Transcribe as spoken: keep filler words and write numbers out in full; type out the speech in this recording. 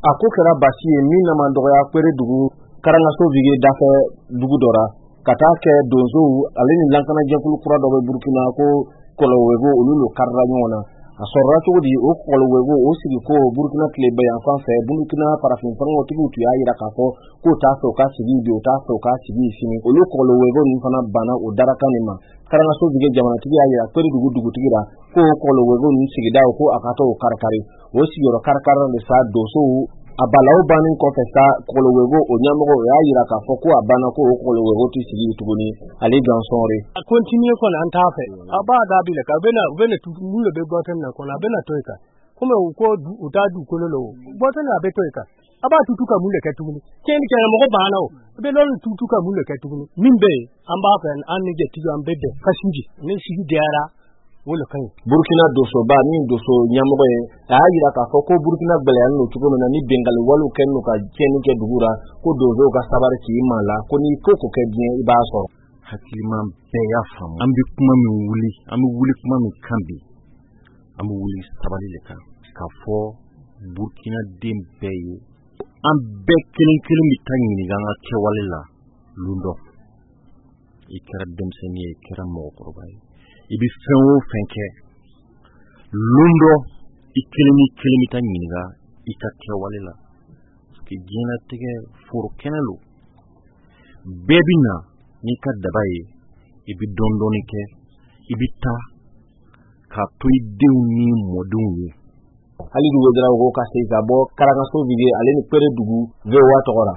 a ko kɛra basi ye min na man dɔgɔya kwere dugu Karangaso vige dafe dugu dɔra ka taa kɛ donsow ale ni lankana jɛkulu kura dɔ bɛ Burkina ko kɔlɔwego olu lo karira ɲɔgɔn na a sɔrɔla cogo di o kɔlɔwego o sigi ko Burkina tile bɛ yan fan fɛ Burkina farafin fɛngɛtigiw tun y'a yira k'a fɔ k'o t'a fɛ u ka sigi bi o t'a fɛ u ka sigi sini olu kɔlɔwego ninnu fana banna o darakan nin ma Karangaso vige jamanatigi y'a yira kwere dugu dugutigi la ko kɔlɔwego ninnu sigida ko a ka to o karikari o sigiyɔrɔ karikari de sa donsow a balaw bannen kɔfɛ sa kɔlɔwego o ɲɛmɔgɔ o y'a yira k'a fɔ ko a banna ko o kɔlɔwego tɛ sigi tuguni ale gansɔnre a continue kɔni an t'a fɛ a b'a dabi la ka bɛna u bɛna mun de bɛ bɔtɛn na kɔnɔ a bɛna to yen kan comme u ko u t'a dugukolo la o bɔtɛn a bɛ to yen kan a b'a tutu ka mun de kɛ tuguni tiɲɛni kɛra mɔgɔ banna o a bɛ lɔri tutu ka mun de kɛ tuguni min bɛ yen an b'a fɛ an ni jɛtigi an bɛ bɛn ka sigi ni sigi diyara Burkina dosoba ni doso ɲɛmɔgɔ ye a y'a yira k'a fɔ ko Burkina gbɛlɛyalen don cogo min na ni bengali waliw kɛlen don ka tiɲɛni kɛ dugu la ko donsow ka sabari k'i ma la ko ni ko ko kɛ diɲɛ i b'a sɔrɔ hakilima bɛɛ y'a faamu an bɛ kuma min wuli an bɛ wuli kuma min kan bi an bɛ wuli sabali de kan k'a fɔ Burkina den bɛɛ ye an bɛɛ kelen kelen bɛ taa ɲininka an ka kɛwale la lundɔ i kɛra denmisɛnnin ye i kɛra mɔgɔkɔrɔba ye i bɛ fɛn o fɛn kɛ lundɔ i kelen ni kelen bɛ taa ɲininka i ka kɛwale la parce que diɲɛlatigɛ foro kɛnɛ lo bɛɛ bɛ na n'i ka daba ye i bɛ dɔɔnin dɔɔnin kɛ i bɛ taa k'a to i denw ni mɔdenw ye hali dugu jɛra ko ka se ka bɔ Karangaso vige ale ni kwere dugu V O A tɔgɔ la